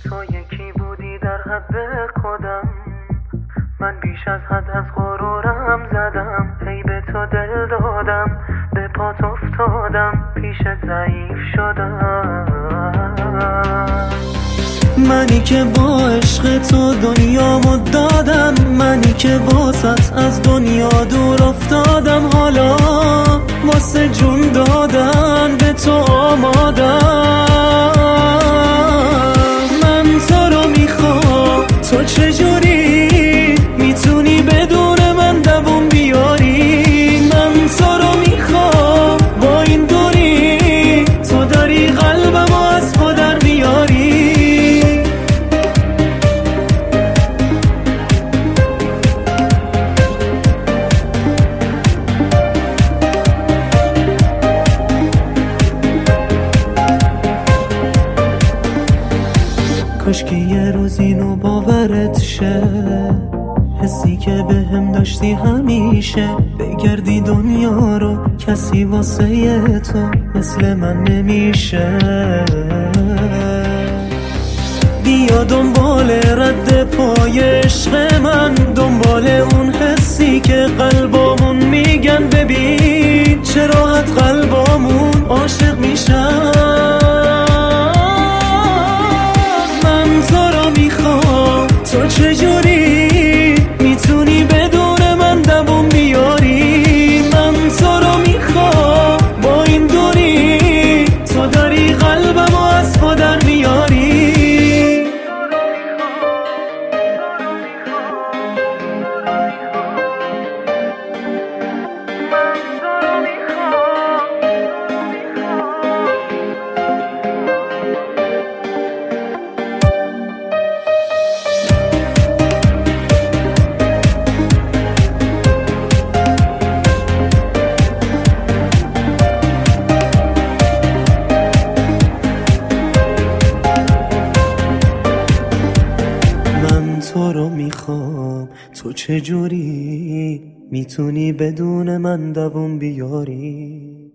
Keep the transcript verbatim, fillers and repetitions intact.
تو یکی بودی در حد خودم، من بیش از حد از غرورم زدم. هی به تو دل دادم، به پات افتادم، پیشت ضعیف شدم. منی که با عشق تو دنیامو دادم، منی که واسط از دنیا دور افتادم. حالا واسه جون دادن به تو آمادم. من تو رو میخوام، تو چجوری میتونی بدون من دووم بیاری؟ من تو رو میخوام، با این دوری تو داری قلبمو از پا در میاری. کاش که یه روز اینو باورت شه، حسی که به هم داشتی همیشه. بگردی دنیا رو، کسی واسه تو مثل من نمیشه. بیا دنبال رد پای عشق من، دنبال اون حسی که قلبامون میگن. ببین چه راحت قلبامون عاشق میشن. تو چجوری میتونی بدون من دووم بیاری؟ من تو رو میخوام، با این دوری تو داری قلبمو از پا در میاری. تو رو میخوام، تو چجوری میتونی بدون من دووم بیاری؟